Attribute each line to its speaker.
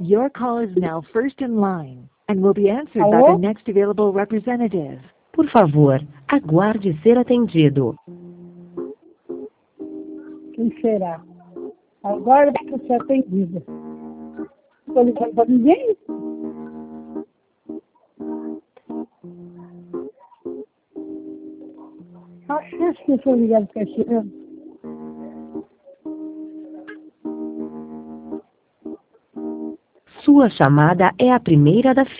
Speaker 1: Your call is now first in line and will be answered by
Speaker 2: Alô?
Speaker 1: the next available representative.
Speaker 3: Por favor, aguarde ser atendido.
Speaker 2: Quem será? Agora vai ser atendida. Estou ligando para ninguém? Acho que as pessoas ligadas para chegando.
Speaker 3: Sua chamada é a primeira da